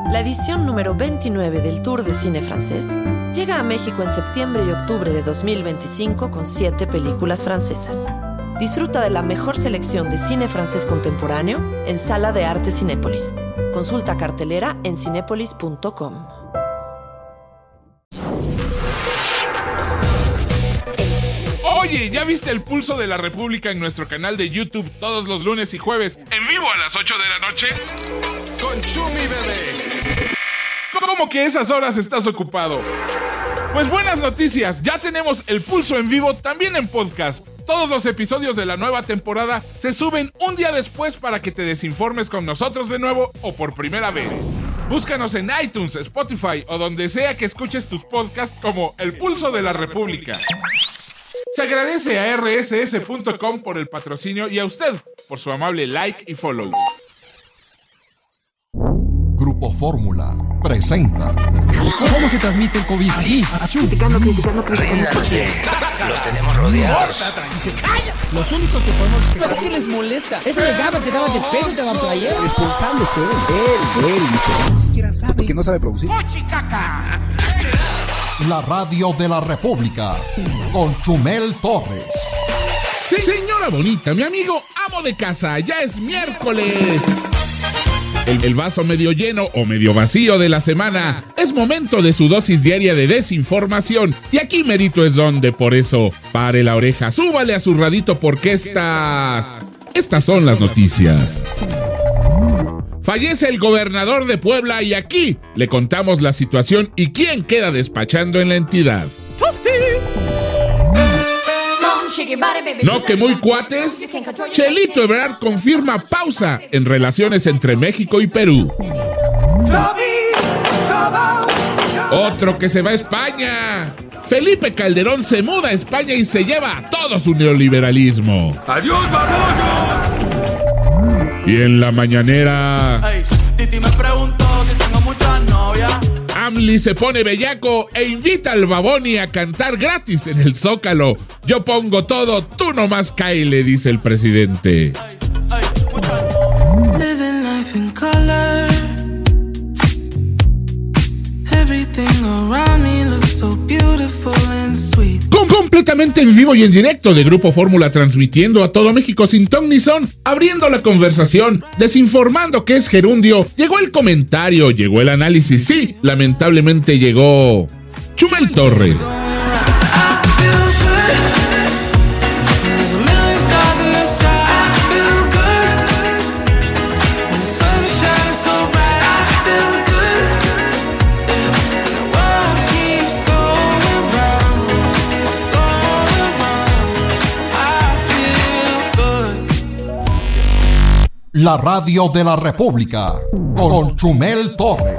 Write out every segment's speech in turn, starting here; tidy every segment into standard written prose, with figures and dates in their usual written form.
La edición número 29 del Tour de Cine Francés llega a México en septiembre y octubre de 2025 con 7 películas francesas. Disfruta de la mejor selección de cine francés contemporáneo en Sala de Arte Cinépolis. Consulta cartelera en cinépolis.com. Oye, ¿ya viste el Pulso de la República en nuestro canal de YouTube todos los lunes y jueves en vivo a las 8 de la noche? Con Chumi Bebé. ¿Cómo que esas horas estás ocupado? Pues buenas noticias, ya tenemos el Pulso en vivo también en podcast. Todos los episodios de la nueva temporada se suben un día después para que te desinformes con nosotros de nuevo o por primera vez. Búscanos en iTunes, Spotify o donde sea que escuches tus podcasts como El Pulso de la República. Se agradece a rss.com por el patrocinio y a usted por su amable like y follow. Grupo Fórmula presenta. ¿Cómo se transmite el COVID? Así, criticando. Ríndanse, los tenemos rodeados. Y se calla. Los únicos que podemos... Pero es que les molesta. Es legado que daban despejo y daban playera. Responsable usted. Él dice. Ni siquiera sabe. Porque no sabe producir. La radio de la República con Chumel Torres. Sí, señora bonita, mi amigo amo de casa, ya es miércoles. El vaso medio lleno o medio vacío de la semana. Es momento de su dosis diaria de desinformación. Y aquí merito es donde, por eso, pare la oreja, súbale a su radito porque estas son las noticias. Fallece el gobernador de Puebla y aquí le contamos la situación y quién queda despachando en la entidad. ¿No que muy cuates? Chelito Ebrard confirma pausa en relaciones entre México y Perú. Otro que se va a España. Felipe Calderón se muda a España y se lleva todo su neoliberalismo. ¡Adiós, babosos! Y en la mañanera... Titi me preguntó si tengo muchas novias. AMLI se pone bellaco e invita al Baboni a cantar gratis en el Zócalo. Yo pongo todo, tú nomás cáele, dice el presidente. Living life in color. Everything around me looks so beautiful and sweet. Completamente en vivo y en directo de Grupo Fórmula, transmitiendo a todo México sin ton ni son, abriendo la conversación, desinformando que es gerundio. Llegó el comentario, llegó el análisis, sí, lamentablemente llegó Chumel Torres. La radio de la República con Chumel Torres.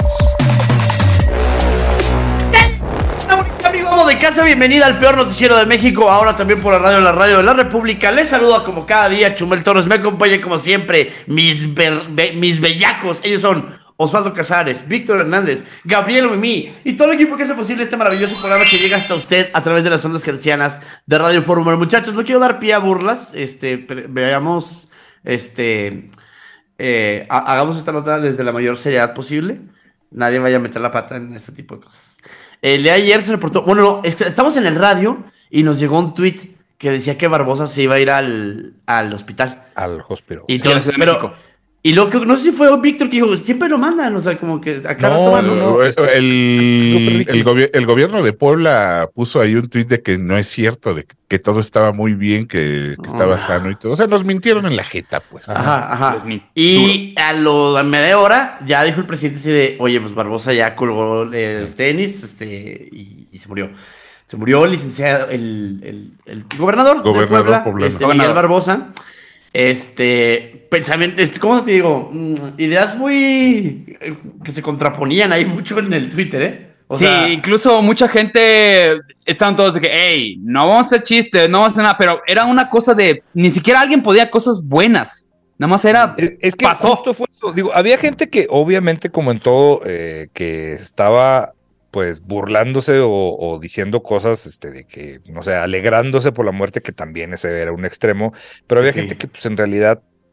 Amigo amo de casa, bienvenida al peor noticiero de México, ahora también por la radio de la República. Les saluda como cada día Chumel Torres, me acompaña como siempre mis bellacos. Ellos son Osvaldo Casares, Víctor Hernández, Gabriel Mimí y todo el equipo que hace posible este maravilloso programa que llega hasta usted a través de las ondas hercianas de Radio Fórmula. Muchachos, no quiero dar pie a burlas, veamos, hagamos esta nota desde la mayor seriedad posible. Nadie vaya a meter la pata en este tipo de cosas. El de ayer se reportó, estamos en el radio y nos llegó un tweet que decía que Barbosa se iba a ir al hospital. Al hospital. Y todo, pero, y lo que, no sé si fue Víctor que dijo, siempre lo mandan, o sea, como que acá el gobierno de Puebla puso ahí un tuit de que no es cierto, de que todo estaba muy bien, que estaba sano y todo. O sea, nos mintieron en la jeta, pues. Ajá. Y a media hora ya dijo el presidente así de, oye, pues Barbosa ya colgó los tenis, y se murió. Se murió el licenciado, el gobernador de Puebla, Miguel Barbosa. Pensamiento, ¿cómo te digo? Ideas muy que se contraponían ahí mucho en el Twitter, O sea, incluso mucha gente estaban todos de que, hey, no vamos a hacer chistes, no vamos a hacer nada, pero era una cosa de, ni siquiera alguien podía cosas buenas, nada más era, es que justo fue eso. Digo, había gente que obviamente como en todo, que estaba pues burlándose o diciendo cosas de que, no sé, alegrándose por la muerte, que también ese era un extremo, pero había gente que pues en realidad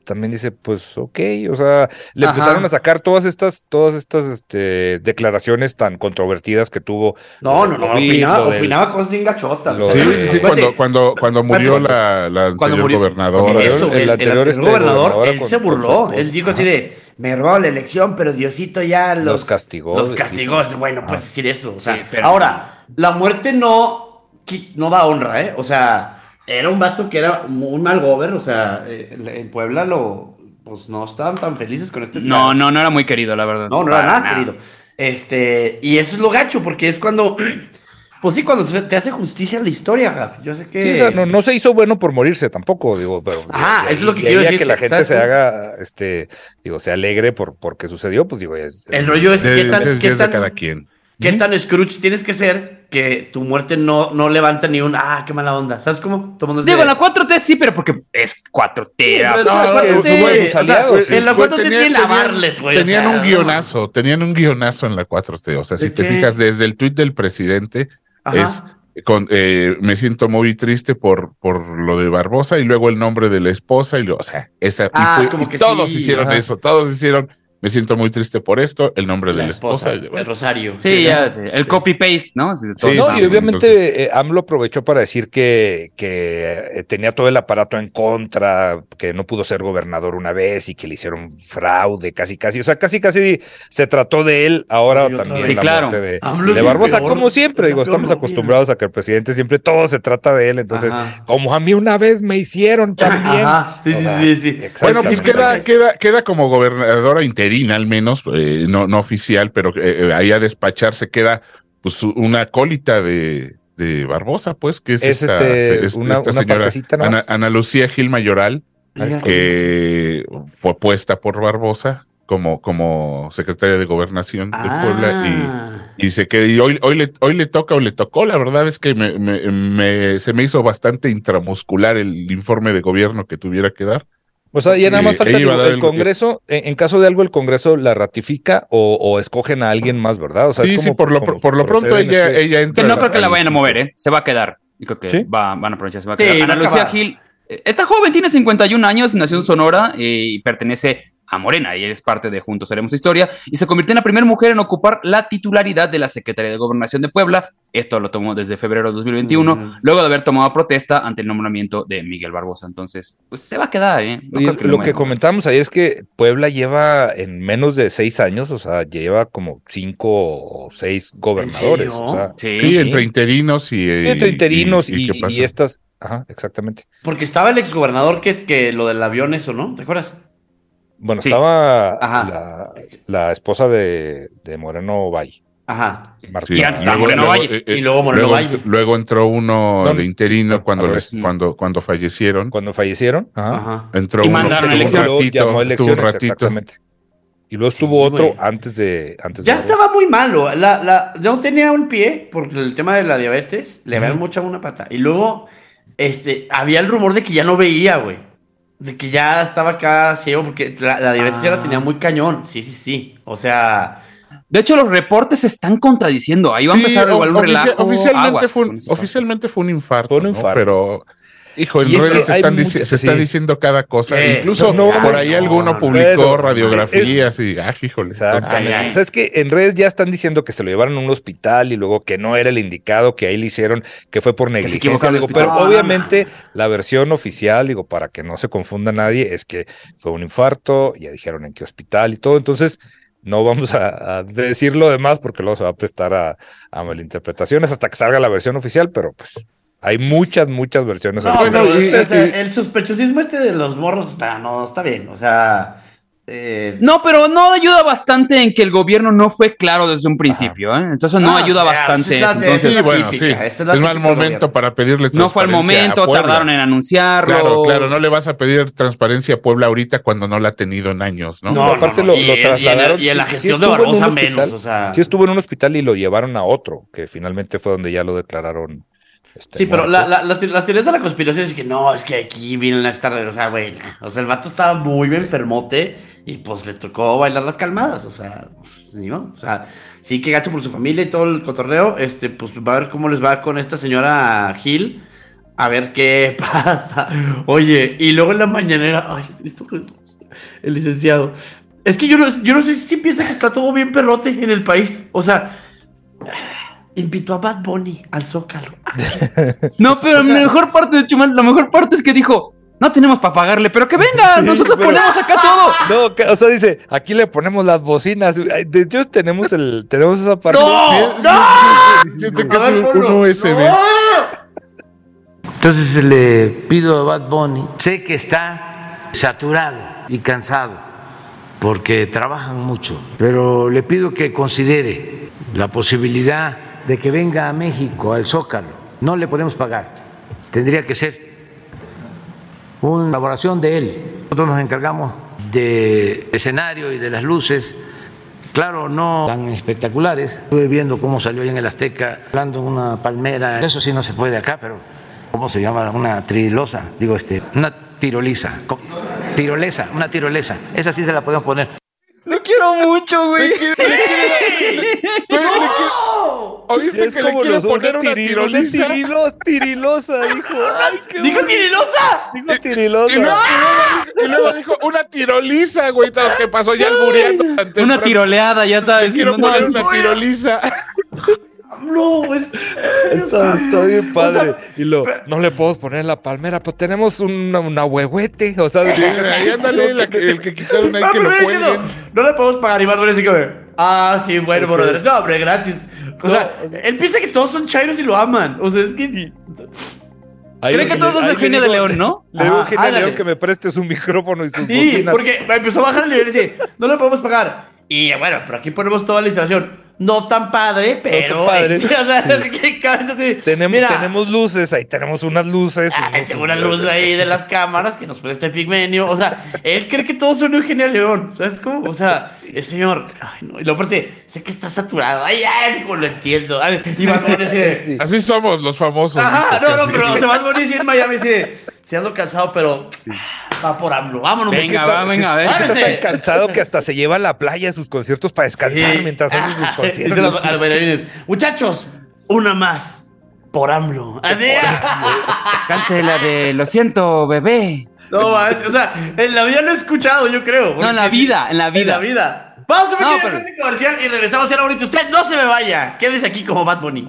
también dice, pues, ok, o sea, le empezaron a sacar todas estas declaraciones tan controvertidas que tuvo. Opinaba cosas bien gachotas. Sí, cuando murió la anterior gobernadora. El anterior gobernador, él se burló, él dijo así de, me robó la elección, pero Diosito ya los castigó. Los castigó, bueno, pues decir eso, o sea, ahora, la muerte no da honra, o sea, era un vato que era un mal gober, o sea, en Puebla pues no estaban tan felices con este. No era muy querido, la verdad. No era nada querido. Y eso es lo gacho, porque es cuando, pues sí, cuando se te hace justicia la historia, Gab. Yo sé que. Sí, o sea, no se hizo bueno por morirse tampoco, digo, pero. Eso es lo que quiero decir. Que la gente se haga, se alegre porque sucedió, pues digo, el rollo es qué tan de cada quien. ¿Qué tan Scrooge tienes que ser que tu muerte no levanta ni un qué mala onda? ¿Sabes cómo? Digo, en la 4T sí, pero porque es 4T. Sí, en la 4T tiene la Bartlett, güey. Tenían un guionazo en la 4T. O sea, si te fijas, desde el tuit del presidente me siento muy triste por lo de Barbosa y luego el nombre de la esposa y todos hicieron eso, todos hicieron. Me siento muy triste por esto, el nombre de la esposa. El Rosario. Sí, el copy-paste, ¿no? Y obviamente AMLO aprovechó para decir que tenía todo el aparato en contra, que no pudo ser gobernador una vez y que le hicieron fraude, casi. O sea, casi se trató de él, ahora también la muerte de Barbosa. Como siempre, estamos acostumbrados a que el presidente siempre todo se trata de él, entonces, como a mí una vez me hicieron también. Sí. Bueno, pues queda como gobernadora interina, al menos, no oficial, pero ahí a despacharse queda pues una acólita de Barbosa, pues, que es una señora Ana Lucía Gil Mayoral, que fue puesta por Barbosa como secretaria de Gobernación de Puebla y hoy le tocó. La verdad es que se me hizo bastante intramuscular el informe de gobierno que tuviera que dar. O sea, ya nada más falta el Congreso, en caso de algo el Congreso la ratifica o escogen a alguien más, ¿verdad? O sea, sí, por lo pronto ella entra. Que no creo que la vayan a mover, se va a quedar. Yo creo que van a aprovechar, se va a quedar. Ana Lucía Gil, esta joven tiene 51 años, nació en Sonora y pertenece a Morena, y es parte de Juntos Haremos Historia, y se convirtió en la primera mujer en ocupar la titularidad de la Secretaría de Gobernación de Puebla. Esto lo tomó desde febrero de 2021, luego de haber tomado protesta ante el nombramiento de Miguel Barbosa. Entonces, pues se va a quedar, No creo que lo que comentábamos ahí es que Puebla lleva en menos de 6 años, o sea, lleva como 5 o 6 gobernadores. O sea, sí, entre interinos y estas. Ajá, exactamente. Porque estaba el exgobernador que lo del avión, eso, ¿no? ¿Te acuerdas? Bueno, estaba la esposa de Moreno Valle. Ajá. Sí. Y luego Moreno Valle. Luego entró uno de interino cuando fallecieron. Cuando fallecieron. Entró y mandaron estuvo un ratito. Exactamente. Y luego estuvo otro antes de ya estaba muy malo. Yo tenía un pie por el tema de la diabetes. Le habían mochado una pata. Y luego había el rumor de que ya no veía, güey. De que ya estaba acá ciego porque la diabetes ya la tenía muy cañón. Sí. O sea... De hecho, los reportes se están contradiciendo. Ahí va a empezar igual un relajo. Oficialmente fue un infarto. Pero... Hijo, en redes se está diciendo cada cosa. Incluso por ahí alguno publicó radiografías y híjole. Exactamente. O sea, es que en redes ya están diciendo que se lo llevaron a un hospital y luego que no era el indicado, que ahí le hicieron, que fue por negligencia. Pero obviamente la versión oficial, para que no se confunda nadie, es que fue un infarto, ya dijeron en qué hospital y todo. Entonces, no vamos a decir lo demás porque luego se va a prestar a malinterpretaciones hasta que salga la versión oficial, pero pues... Hay muchas versiones. El sospechosismo de los morros está bien, o sea... No, pero no ayuda bastante en que el gobierno no fue claro desde un principio, Entonces no ayuda bastante. Es mal momento para pedirle transparencia. No fue el momento, tardaron en anunciarlo. Claro, no le vas a pedir transparencia a Puebla ahorita cuando no la ha tenido en años, ¿no? Aparte lo trasladaron. Y en la gestión de Barbosa menos, o sea... Sí estuvo en un hospital y lo llevaron a otro, que finalmente fue donde ya lo declararon. Sí, pero las teorías de la conspiración es que no, es que aquí vienen a estar, o sea, güey, o sea, el vato estaba muy enfermote y pues le tocó bailar las calmadas, o sea, pues, ¿no? O sea, sí que gacho por su familia y todo el cotorreo, pues va a ver cómo les va con esta señora Gil, A ver qué pasa. Oye, y luego en la mañanera, ay, esto es el licenciado. Es que yo no sé si piensa que está todo bien perrote en el país. O sea, invitó a Bad Bunny al Zócalo. No, pero la mejor parte de Chumel, la mejor parte es que dijo, no tenemos para pagarle, pero que venga, nosotros ponemos acá todo. No, o sea, dice, aquí le ponemos las bocinas. De hecho, tenemos esa parte. Siento que es un USB. ¡No! Entonces le pido a Bad Bunny, sé que está saturado y cansado porque trabajan mucho, pero le pido que considere la posibilidad de que venga a México, al Zócalo. No le podemos pagar, tendría que ser una colaboración de él. Nosotros nos encargamos del escenario y de las luces. Claro, no tan espectaculares. Estuve viendo cómo salió ahí en el Azteca, hablando en una palmera. Eso sí no se puede acá, pero ¿cómo se llama? Una trilosa, una tiroliza. Tirolesa, una tirolesa. Esa sí se la podemos poner. Lo quiero mucho, güey. ¿Oíste que le quiere poner una tiroliza? Tirilosa, dijo. ¿Dijo tirilosa? Dijo tirilosa. Y luego dijo una tiroliza, güey. ¿Qué pasó? Ya albureando. Una tiroleada, ya está diciendo. Quiero poner una tiroliza. No, está bien padre. No le podemos poner la palmera, pues tenemos una huehuete. O sea, ahí ándale, el que quitaron ahí que lo cuelguen. No le podemos pagar y más bueno así que sí, bueno, brother. No, hombre, gratis. O sea, él piensa que todos son chairos y lo aman. O sea, es que. Cree que todos son el genio de León, ¿no? Le digo a Genio de León que me preste su micrófono y sus bocinas. Sí, porque me empezó a bajar el nivel y dice, no le podemos pagar. Y bueno, pero aquí ponemos toda la instalación. No tan padre, pero. No tan padre. O sea, así que así. Tenemos luces, ahí tenemos unas luces. Tengo unas luces ahí de las cámaras que nos presta Pigmenio. O sea, él cree que todos son Eugenio León. ¿Sabes cómo? O sea, el señor. Ay, no. Y luego aparte, sé que está saturado. Ay, como lo entiendo. Ay, y Bad Bunny dice. Así somos los famosos. Ajá, no, pero se Bad Bunny dice en Miami dice. Se ando cansado, pero. Va por AMLO. Vámonos, venga, a ver. Está tan cansado que hasta se lleva a la playa a sus conciertos para descansar mientras hace sus conciertos. Dice a los bailarines, muchachos, una más por AMLO. Así. Cante la de Lo siento, bebé. No, o sea, en la vida lo he escuchado, yo creo. No, en la vida. Vamos a ver qué comercial y regresamos a ahorita. Usted no se me vaya. Quédese aquí como Bad Bunny.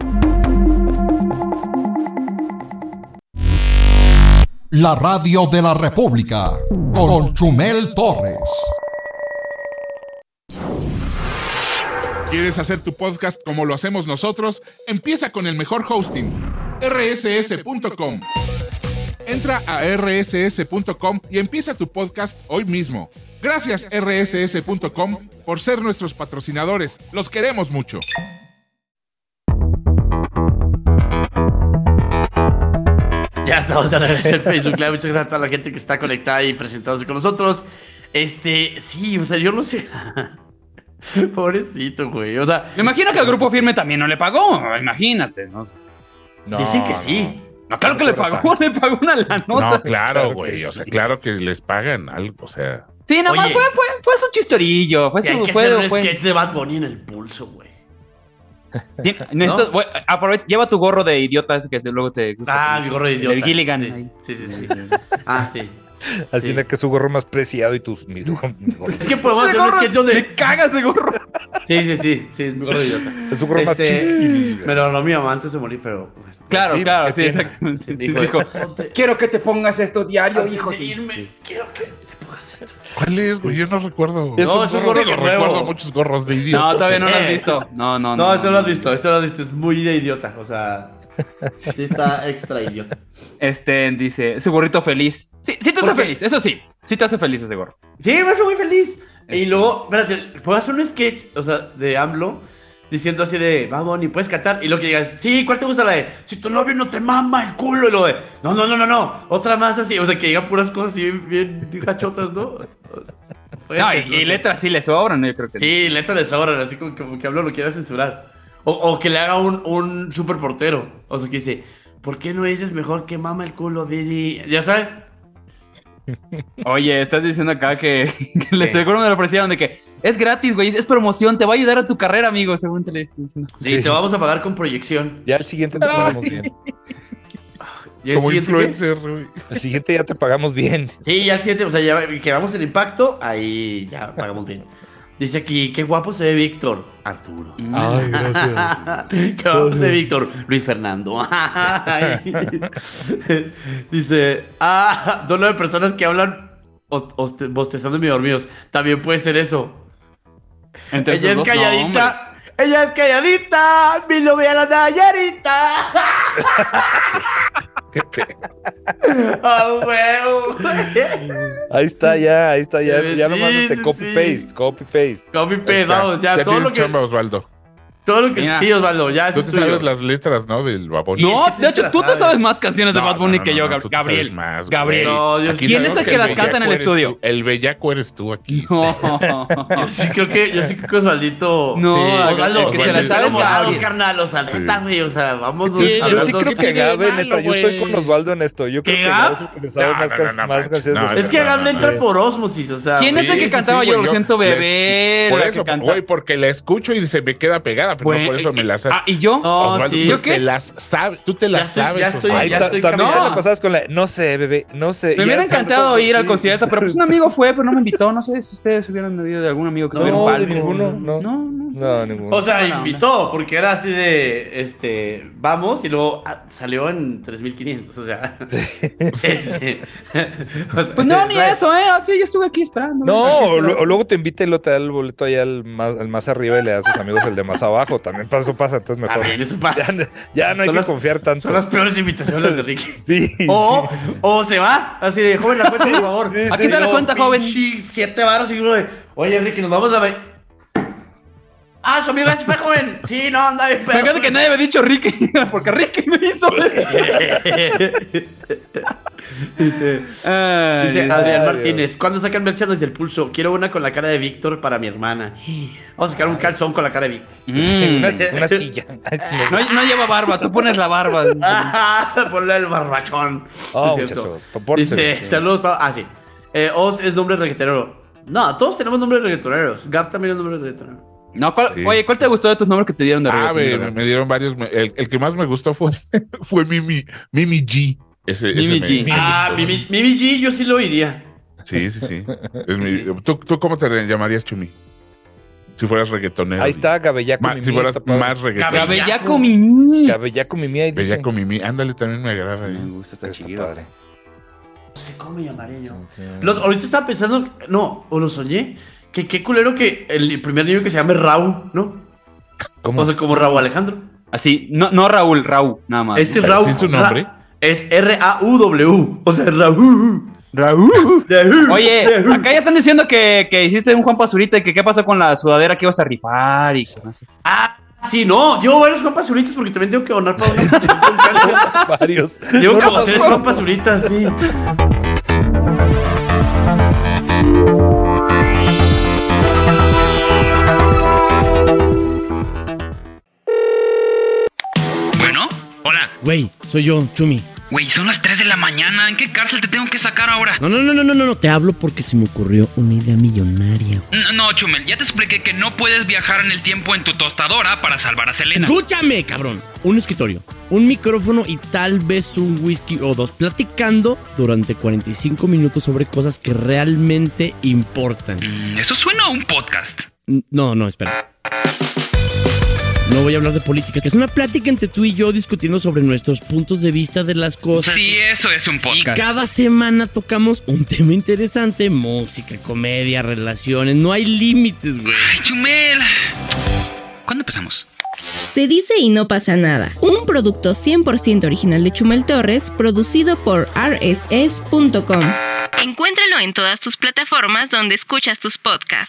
La radio de la República con Chumel Torres. ¿Quieres hacer tu podcast como lo hacemos nosotros? Empieza con el mejor hosting, rss.com. Entra a rss.com y empieza tu podcast hoy mismo. Gracias rss.com por ser nuestros patrocinadores. Los queremos mucho. Ya estamos de regreso en Facebook Live. Muchas gracias a toda la gente que está conectada y presentándose con nosotros. Sí, o sea, yo no sé. Pobrecito, güey. O sea, me imagino que el Grupo Firme también no le pagó. Imagínate, ¿no? Dicen que sí. No, claro que le pagó una la nota. No, claro, güey. O sea, claro que les pagan algo, o sea. Sí, nada más fue su chistorillo. Fue hay que hacer un sketch de Bad Bunny en el pulso, güey. ¿No? Lleva tu gorro de idiota ese que luego te gusta. Mi gorro de idiota. El Gilligan. Sí. Sí. Así que su gorro más preciado y tus... Es que podemos hacer un sketch donde... Me caga ese gorro. Sí, mi gorro de idiota. Es su gorro más chiquito. Pero no, mi mamá antes de morir, pero... Claro, sí, exactamente. Dijo, quiero que te pongas esto diario, hijo. Quiero que te pongas esto. ¿Cuál es, güey? Yo no recuerdo. Es un gorro que recuerdo muchos gorros de idiota. No, todavía no lo has visto. No, esto no lo has visto. Es muy de idiota. O sea, sí está extra idiota. Dice, ese gorrito feliz. Sí te hace feliz, eso sí. Sí te hace feliz ese gorro. Sí, me hace muy feliz. Y luego, espérate, ¿puedo hacer un sketch? O sea, de AMLO diciendo así de, vamos, ni puedes cantar. Y lo que digas, sí, ¿cuál te gusta? La de, si tu novio no te mama el culo. Y lo de, no. Otra más así. O sea, que digan puras cosas así bien gachotas, ¿no? Y letras sí le sobran, yo creo que sí, letras le sobran, así como que AMLO lo quiera censurar. O que le haga un super portero. O sea, que dice, ¿por qué no dices mejor que mama el culo, Didi? ¿Ya sabes? Oye, estás diciendo acá que le seguro me lo ofrecieron de que es gratis, güey, es promoción, te va a ayudar a tu carrera, amigo, según te le diciendo. Sí, te vamos a pagar con proyección. Ya el siguiente te ponemos bien. Como influencer, güey. El siguiente ya te pagamos bien. Sí, ya el siguiente, o sea, ya que vamos en impacto, ahí ya pagamos bien. Dice aquí, qué guapo se ve Víctor. Arturo. Ay, gracias. Qué guapo se ve Víctor. Luis Fernando. Dice, dono de personas que hablan bostezando medio dormidos. También puede ser eso. Entre ella es dos, calladita. Ella es calladita. Mi novia la Nayarita. ¡Oh, Ahí está ya. Ya nomás copy-paste. Copy-paste, vamos, ya todo lo que... chamba, Osvaldo. Todo lo que... Mira. Sí, Osvaldo, ya Tú eso te sabes las letras, ¿no? Del Bad Bunny. No, Es que de sí hecho, te tú la te sabes. sabes más canciones de Bad Bunny que yo, tú te Gabriel. sabes más, Gabriel. güey. No, yo Aquí ¿Quién sabemos es el que las bellaco canta en el eres estudio? tú. El bellaco eres tú aquí. No. Yo sí creo que Osvaldito... No, Osvaldo, el que se la se sabe es morado, Gabriel. carnal. O sea, neta, güey, o sea, vamos... Yo sí creo que Gabe, malo, neta, yo estoy con Osvaldo en esto. Yo creo ¿Que que Gab? Gabe es el que le sabe más canciones. Es que Gab le entra por osmosis, o sea... ¿Quién es el que cantaba sí, Yo güey, lo siento beber? Por la eso, que canta- güey, porque la escucho y se me queda pegada, pero no por eso me la sé. ¿y yo? No, Osvaldo, sí. tú ¿Yo qué? te las sabes, tú te las sabes. ya estoy- Ahí ya estoy también caminando. te la pasabas con la no sé, bebé, no sé. Me hubiera encantado ir al Sí. concierto, pero pues un amigo fue, pero no me invitó. No sé si ustedes hubieran medido de algún amigo que tuviera un No, palco. de ninguno, no. No. No, ninguno. O sea, Buena invitó, porque era así de, vamos, y luego salió en 3,500, o sea. O sea, Pues no, ni ¿sabes? eso, Sí, yo estuve aquí esperando. No, o luego te invita y lo te da el boleto allá al más arriba y le da a sus amigos el de más abajo. También eso pasa, entonces mejor. También eso pasa. Ya no hay Son que las- confiar tanto. Son las peores invitaciones de Ricky. Sí. O se va, así de, joven, la cuenta, por favor. Sí, Aquí está la cuenta, joven. 7 varos y uno de, oye, Ricky, nos vamos a ver. Su amigo ya se fue, joven. Sí, no, anda bien, Me encanta que nadie me ha dicho Ricky, porque Ricky me hizo. Dice Ay, Adrián Dios. Martínez, ¿cuándo sacan merchandise desde el pulso? Quiero una con la cara de Víctor para mi hermana. Vamos a sacar un calzón con la cara de Víctor. Una silla. No lleva barba, tú pones la barba. Ponle el barbachón. Oh, Es cierto. muchacho, compórtese. Dice, saludos, sí. Oz es nombre reggaetonero. No, todos tenemos nombres reggaetoneros. Gab también es nombre reggaetonero. No, Sí. Oye, ¿cuál te gustó de tus nombres que te dieron de Me dieron varios. El que más me gustó fue Mimi G. Mimi G. Mimi G, yo sí lo iría. Sí. ¿Tú cómo te llamarías, Chumi? Si fueras reggaetonero. Ahí está, Gabellaco Mimi. Si fueras está padre. más reggaetonero. Gabellaco Mimi. Gabellaco Mimi, ahí dice. Bellaco Mimi. Ándale, también me agrada. Me gusta, está Está chido. padre. No sé cómo me llamaría yo. Ahorita estaba pensando, no, o lo soñé, que qué culero que el primer niño que se llame Raúl, ¿no? ¿Cómo? O sea, como Raúl Alejandro. Así, no Raúl, nada más. Ese Pero Raúl. sí es su nombre. Es R-A-U-W. O sea, Raúl. Raúl. Raúl. Oye, acá ya están diciendo que hiciste un Juan Pazurita y que qué pasó con la sudadera que ibas a rifar y que no sé. Sí, no, llevo varios Juan Pazuritas porque también tengo que donar para una. Varios. Llevo No, como no, 3 no. Juan Pazuritas, sí. Bueno, hola. Güey, soy yo, Chumi. Güey, son las 3 de la mañana. ¿En qué cárcel te tengo que sacar ahora? No, te hablo porque se me ocurrió una idea millonaria. No, Chumel, ya te expliqué que no puedes viajar en el tiempo en tu tostadora para salvar a Selena. Escúchame, cabrón. Un escritorio, un micrófono y tal vez un whisky o dos, platicando durante 45 minutos sobre cosas que realmente importan. Eso suena a un podcast. No, espera. No voy a hablar de política, que es una plática entre tú y yo discutiendo sobre nuestros puntos de vista de las cosas. Sí, eso es un Y podcast. cada semana tocamos un tema interesante, música, comedia, relaciones, no hay límites, güey. Ay, Chumel. ¿Cuándo empezamos? Se dice y no pasa nada. Un producto 100% original de Chumel Torres, producido por rss.com. Encuéntralo en todas tus plataformas donde escuchas tus podcasts.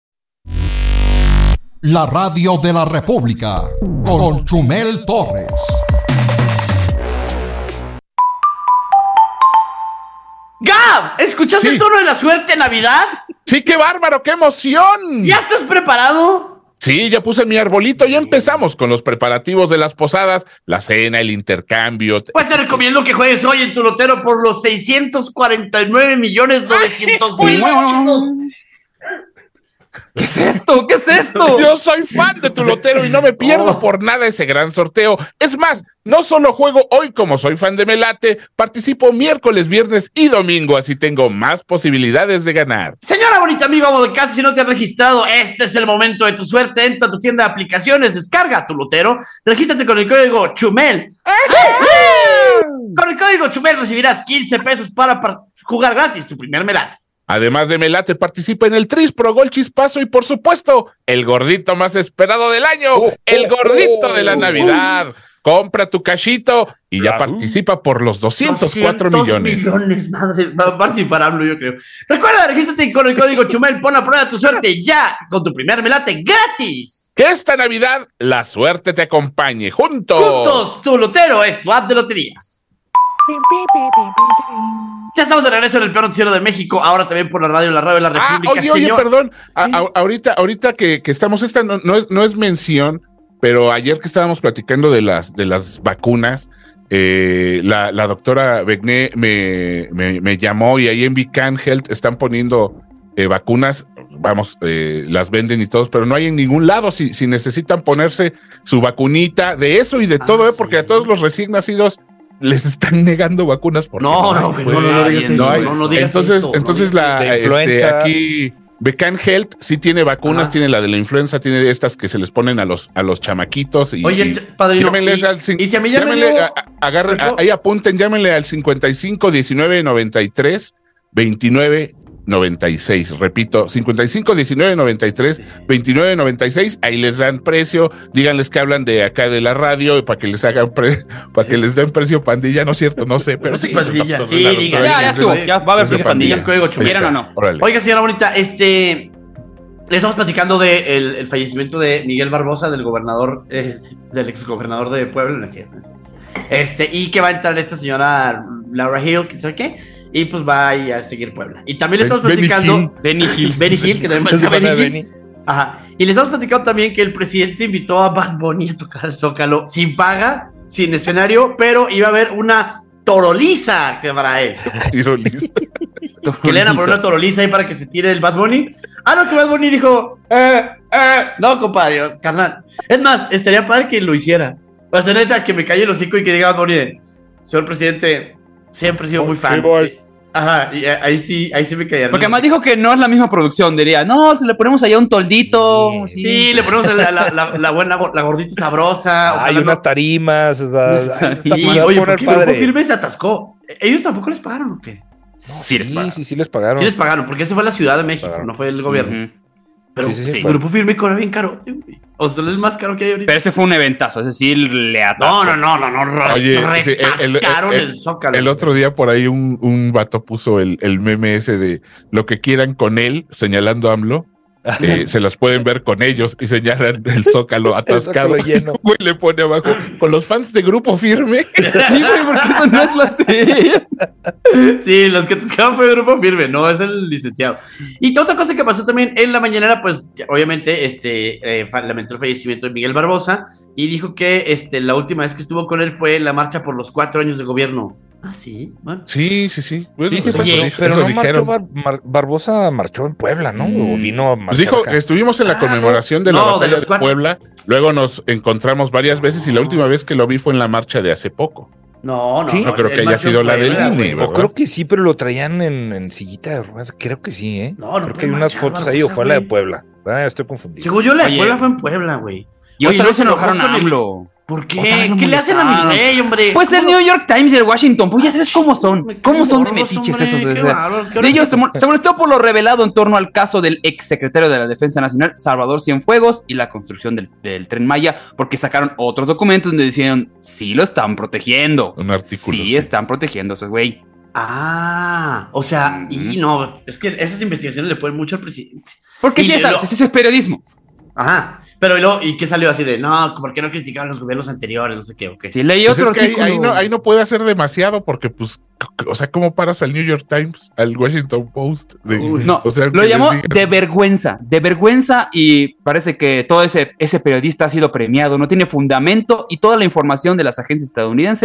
La radio de la República con Chumel Torres. ¡Gab! ¿Escuchaste el tono de la suerte en Navidad? Sí, qué bárbaro, qué emoción. ¿Ya estás preparado? Sí, ya puse mi arbolito y empezamos con los preparativos de las posadas, la cena, el intercambio. Pues te recomiendo que juegues hoy en tu lotero por los 649.900.000. ¿Qué es esto? ¿Qué es esto? Yo soy fan de tu lotero y no me pierdo por nada ese gran sorteo. Es más, no solo juego hoy como soy fan de Melate, participo miércoles, viernes y domingo, así tengo más posibilidades de ganar. Señora bonita amigo amo de casa, si no te has registrado, este es el momento de tu suerte. Entra a tu tienda de aplicaciones, descarga tu lotero, regístrate con el código CHUMEL. Con el código CHUMEL recibirás 15 pesos para jugar gratis tu primer Melate. Además de Melate, participa en el Tris, Pro Gol, Chispazo y, por supuesto, el gordito más esperado del año, el gordito de la Navidad. Compra tu cachito y ya participa por los 204 millones. Madre, va a participar AMLO, yo creo. Recuerda, regístrate con el código CHUMEL, pon a prueba tu suerte ya con tu primer Melate gratis. Que esta Navidad la suerte te acompañe. Juntos, tu lotero es tu app de loterías. Ya estamos de regreso en el peor noticiero de México, ahora también por la radio de la República. Oye, perdón, ahorita que estamos, esta no es mención, pero ayer que estábamos platicando de las vacunas, la doctora Begné me llamó y ahí en Beacon Health están poniendo vacunas, las venden y todos, pero no hay en ningún lado si necesitan ponerse su vacunita de eso y de todo, porque a todos los recién nacidos les están negando vacunas porque no digas eso. Entonces aquí Beacon Health sí tiene vacunas, tiene la de la influenza, tiene estas que se les ponen a los chamaquitos. Oye, padrino, y si a mí ya ahí apunten, llámenle al 55 19 93 29 96, repito, 55 19 93 29 96, ahí les dan precio, díganles que hablan de acá de la radio para que les hagan para que les den precio pandilla, no es cierto, no sé, pero sí, pandilla, ya va a haber precio pandilla, el código ¿quieran o no? Oiga, señora bonita, le estamos platicando de el fallecimiento de Miguel Barbosa, del gobernador, del exgobernador de Puebla, no es cierto. Y que va a entrar esta señora Laura Hill, que sabe qué. Y pues va a seguir Puebla. Y también le estamos platicando Benny Hill, que también va a Benny Hill. Ajá. Y le estamos platicando también que el presidente invitó a Bad Bunny a tocar el Zócalo sin paga, sin escenario, pero iba a haber una toroliza que para él. Tiroliza. Que le van a poner una toroliza ahí para que se tire el Bad Bunny. No, que Bad Bunny dijo, no, compadre, carnal. Es más, estaría padre que lo hiciera. O sea, neta, que me calle el hocico y que diga Bad Bunny, señor presidente, siempre he sido muy fan. Ajá, y ahí sí me caía. Porque además dijo que no es la misma producción, diría, no, si le ponemos allá un toldito. Sí, le ponemos la gordita sabrosa. Hay unas tarimas. Oye, ¿por qué Grupo Firme se atascó? ¿Ellos tampoco les pagaron o qué? Sí les pagaron. Sí les pagaron. Sí les pagaron, porque ese fue la Ciudad de México, no fue el gobierno. Pero Grupo Firme cobra bien caro. O sea, es más caro que hay ahorita. Pero ese fue un eventazo, es decir, le atascó. No. Oye, el Zócalo. El otro día por ahí un vato puso el meme ese de lo que quieran con él, señalando a AMLO. Se las pueden ver con ellos y señalan el Zócalo atascado. El Zócalo lleno. Güey, le pone abajo con los fans de Grupo Firme. Sí, güey, porque eso no es la serie. Sí, los que atascaban fue Grupo Firme, no es el licenciado. Y otra cosa que pasó también en la mañanera, pues obviamente lamentó el fallecimiento de Miguel Barbosa y dijo que la última vez que estuvo con él fue en la marcha por los 4 años de gobierno. Sí, bueno. Sí. Bueno, pero no marchó Barbosa, marchó en Puebla, ¿no? O vino a marchar dijo, acá. estuvimos en la conmemoración de la batalla de Puebla, luego nos encontramos varias veces y la última vez que lo vi fue en la marcha de hace poco. No creo que haya sido la del INE, ¿verdad? Creo que sí, pero lo traían en sillita de ruedas, creo que sí, ¿eh? No, creo que hay unas fotos ahí, o fue la de Puebla. Estoy confundido. Según yo, la de Puebla fue en Puebla, güey. Y otra vez se enojaron a AMLO. ¿Por qué? ¿Qué le hacen a mi rey, hombre? Pues el New York Times y el Washington, pues ya sabes cómo son. ¿Cómo son de metiches esos? De ellos se molestó por lo revelado en torno al caso del exsecretario de la Defensa Nacional, Salvador Cienfuegos, y la construcción del Tren Maya, porque sacaron otros documentos donde decían, sí lo están protegiendo. Un artículo. Sí están protegiendo a ese güey. O sea, y no, es que esas investigaciones le ponen mucho al presidente. Porque sí, ese es periodismo. Ajá. Pero ¿y qué salió así de, no, ¿por qué no criticaban los gobiernos anteriores? No sé qué, ok. Sí, leí otro artículo. Ahí no puede hacer demasiado porque, pues, o sea, ¿cómo paras al New York Times, al Washington Post? No, o sea, lo llamó de vergüenza y parece que todo ese periodista ha sido premiado, no tiene fundamento y toda la información de las agencias estadounidenses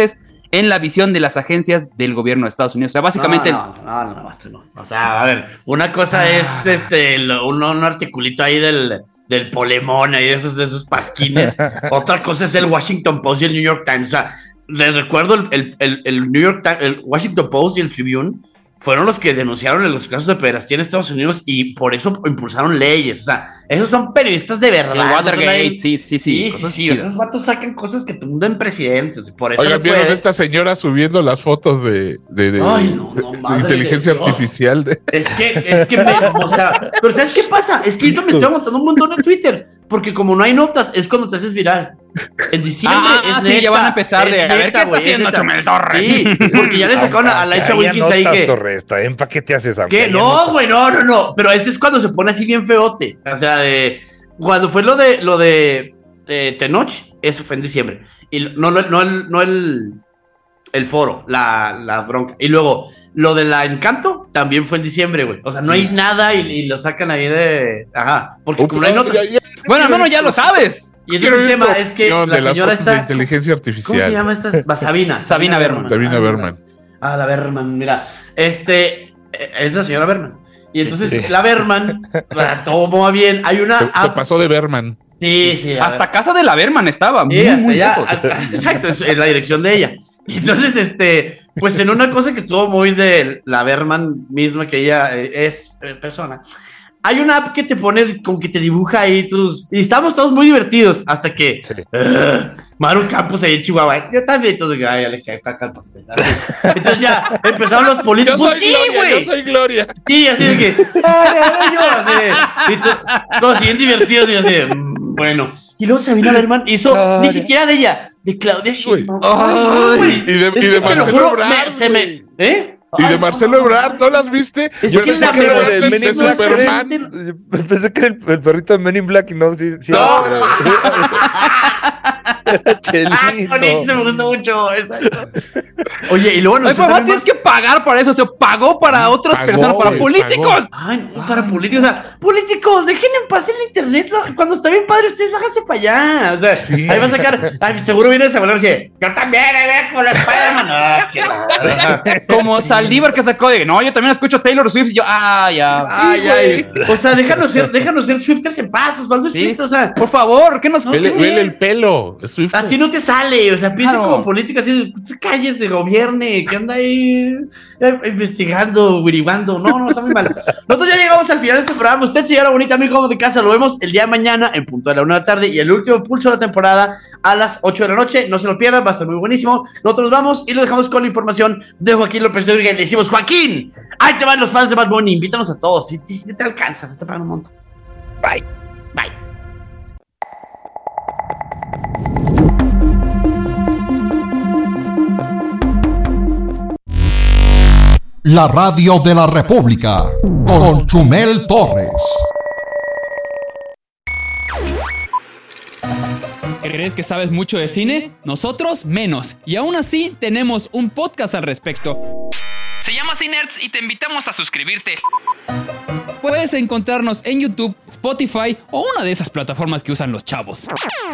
en la visión de las agencias del gobierno de Estados Unidos. O sea, básicamente... No. O sea, a ver, una cosa es un articulito ahí del Polemón, ahí de esos pasquines. Otra cosa es el Washington Post y el New York Times. O sea, les recuerdo el New York Times, el Washington Post y el Tribune fueron los que denunciaron en los casos de pederastía en Estados Unidos y por eso impulsaron leyes. O sea, esos son periodistas de verdad. Sí, Watergate, sí. Esos vatos sacan cosas que tundan presidentes. Por eso Oigan, ¿vieron esta señora subiendo las fotos de inteligencia artificial? Es que o sea, pero ¿sabes qué pasa? Es que yo me estoy aguantando un montón en Twitter, porque como no hay notas, es cuando te haces viral. En diciembre es neta. Ya van a empezar a ver qué está haciendo Chumel Torres. Sí, porque ya le sacaron a Laisha Wilkins ahí que... ¿Para qué te haces a ¿Qué? No, güey, no. Pero este es cuando se pone así bien feote. O sea, cuando fue lo de Tenoch, eso fue en diciembre. Y no el foro, la bronca. Y luego, lo de la Encanto también fue en diciembre, güey. O sea, no hay nada y lo sacan ahí de... Ajá. Porque como no hay notas... Bueno, al menos ya lo sabes. Y entonces el tema es que la señora está... de inteligencia artificial. ¿Cómo se llama esta? Sabina Berman. Sabina Berman. La Berman, mira. Es la señora Berman. Y entonces la Berman la tomó bien. Hay una... Se pasó de Berman. Sí. Hasta casa de la Berman estaba. Muy lejos. Exacto, es la dirección de ella. Y entonces, pues en una cosa que estuvo muy de la Berman misma, que ella es persona, hay una app que te pone, como que te dibuja ahí y estamos todos muy divertidos, hasta que Maru Campos ahí en Chihuahua, yo también, entonces, ya le cae caca al pastel. Entonces ya empezaron los políticos. Yo soy Gloria. Sí, así de que, todos bien divertidos, y así de, bueno. Y luego Sabina Berman hizo, ni siquiera de ella, de Claudia Sheinbaum. Y de Marcelo Ebrard. Y de Marcelo Ebrard, ¿no las viste? Yo pensé que era de Men in Black. Pensé que era el perrito de Men in Black y no, sí. No. Chelito. Se me gustó mucho. Oye, y luego tienes que pagar para eso. O sea, pagó para otras personas, para políticos. Ay, no, para políticos. O sea, políticos, dejen en paz el internet. Cuando está bien padre, ustedes bájense para allá. O sea, ahí va a sacar. Seguro viene ese valor y dice: yo también, con la Spider-Man. Como Saldívar que sacó de no, yo también escucho Taylor Swift. Y yo, ya. O sea, déjanos ser Swifters en paz, Osvaldo Swift. O sea, por favor, ¿qué nos vele el pelo? A ti no te sale, o sea, piensa como político así, cállese, gobierne, que anda ahí investigando, averiguando. No, está muy mal. Nosotros ya llegamos al final de este programa. Usted, señora bonita, amigo de casa, lo vemos el día de mañana en punto de la 1 de la tarde y el último pulso de la temporada a las 8 de la noche. No se lo pierdan, va a estar muy buenísimo. Nosotros nos vamos y lo dejamos con la información de Joaquín López de Urga. Le decimos, Joaquín, ahí te van los fans de Bad Bunny, invítanos a todos. Si te alcanzas, te pagan un montón. Bye. La radio de la República con Chumel Torres. ¿Crees que sabes mucho de cine? Nosotros menos. Y aún así tenemos un podcast al respecto. Se llama Cinerds y te invitamos a suscribirte. Puedes encontrarnos en YouTube, Spotify o una de esas plataformas que usan los chavos.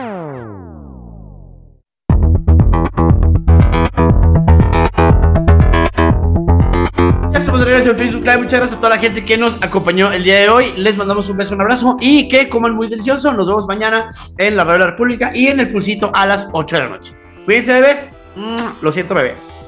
Gracias en Facebook Live, muchas gracias a toda la gente que nos acompañó el día de hoy. Les mandamos un beso, un abrazo y que coman muy delicioso. Nos vemos mañana en la Radio de la República y en el Pulsito a las 8 de la noche. Cuídense, bebés. Lo siento, bebés.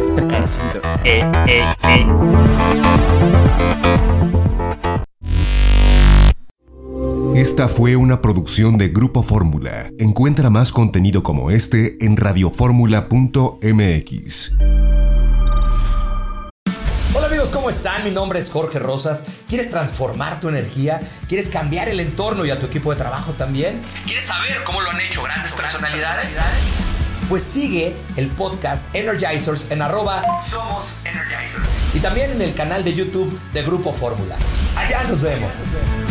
Esta fue una producción de Grupo Fórmula. Encuentra más contenido como este en radioformula.mx. Hola amigos, ¿cómo están? Mi nombre es Jorge Rosas. ¿Quieres transformar tu energía? ¿Quieres cambiar el entorno y a tu equipo de trabajo también? ¿Quieres saber cómo lo han hecho grandes personalidades? Pues sigue el podcast Energizers en @Somos Energizers. y también en el canal de YouTube de Grupo Fórmula. Allá nos vemos.